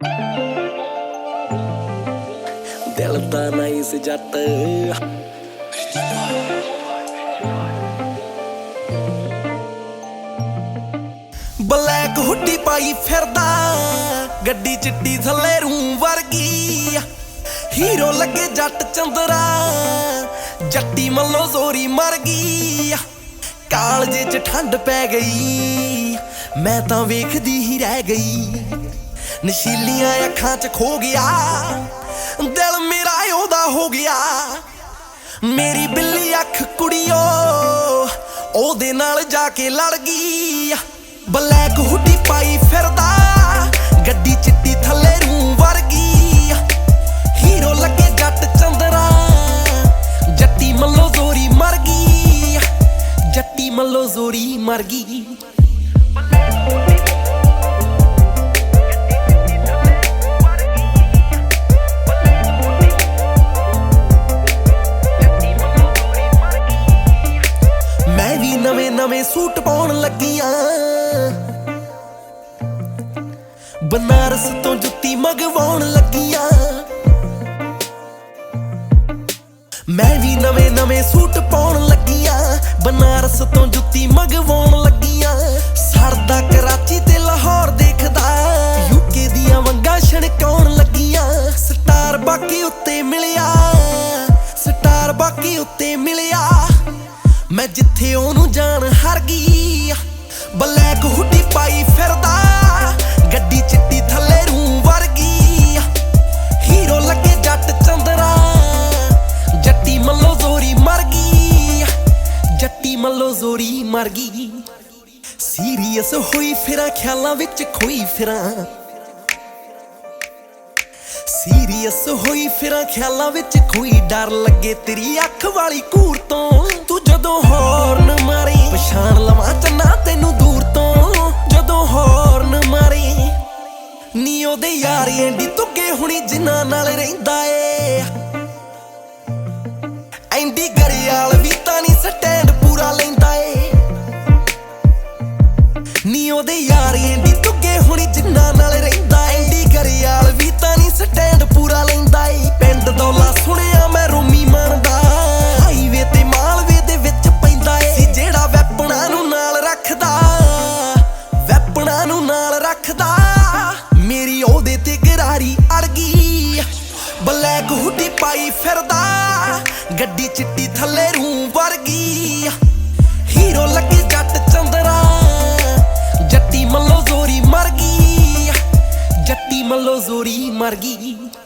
दिल दा नाइस जट ब्लैक हुड्डी पाई फिरदा गड्डी चिट्टी थल्ले रूं वर्गी हीरो लगे जट चंदरा जट्टी मल्लो जोरी मर गई कालजे च ठंड पै गई मैं तां वेखदी ही रह गई नशीलियां अखां च खो गया दिल मेरा ओदा हो गया मेरी बिल्ली अख कुड़ियो ओदे नाल जाके लड़ गई ब्लैक हुड्डी पाई फिरदा गड्डी चिट्टी थल्ले रूं वर्गी हीरो लगे जट चंदरा जट्टी मल्लो जोरी मर गई जट्टी मल्लो जोरी मर गई मैं भी नवे नवे सूट पाउण लगियां बनारस तो जुत्ती मंगवाउण लगियां मैं भी नवे नवे सूट पाउण लगियां बनारस तो जुत्ती मंगवाउण लगियां सड़दा कराची ते लाहौर देखदा यूके दियां वंगां छणकाउण लगियां स्टार बाकी उत्ते मिलिया स्टार बाकी उत्ते मिलिया मैं जिथे ओनू जान हार गई ब्लैक हुड्डी पाई फिरदा गड्डी चिट्टी थल्ले रूं वर्गी हीरो लगे जट चंदरा जट्टी मल्लो जोरी मर गई जट्टी मल्लो जोरी मर गई सीरियस होई फिरां ख्यालां विच खोई फिरां सीरियस होई फिरां ख्यालां विच खोई डर लगे तेरी अख वाली घूर तो तू जदों हॉर्न मारे पछाण लवां चन्ना तैनू दूर तो जदों हॉर्न मारे नी ओदे यार एंडी तुगे हुणी जिन्हां नाल रहिंदा ए एंडी गरियाल भी तां नी स्टैंड पूरा लैंदा ए नी ओदे यार एंडी तुगे हुणी जिन्हां नाल रहिंदा एंडी गरियाल भी तां नी स्टैंड पूरा लैंदा ए पिंड दौला सुणिया मैं रोमी मनदा हाईवे ते मालवे दे विच पैंदा ए सी जेड़ा वैपणां नूं नाल रखदा वैपणां नूं नाल रखदा मेरी ओदे ते गरारी अड़ गई ब्लैक हुड्डी पाई फिरदा गड्डी चिट्टी थल्ले रूं वर्गी हीरो लगे जट चंदरा जट्टी मल्लो जोरी मर गई जट्टी मल्लो जोरी मर गई।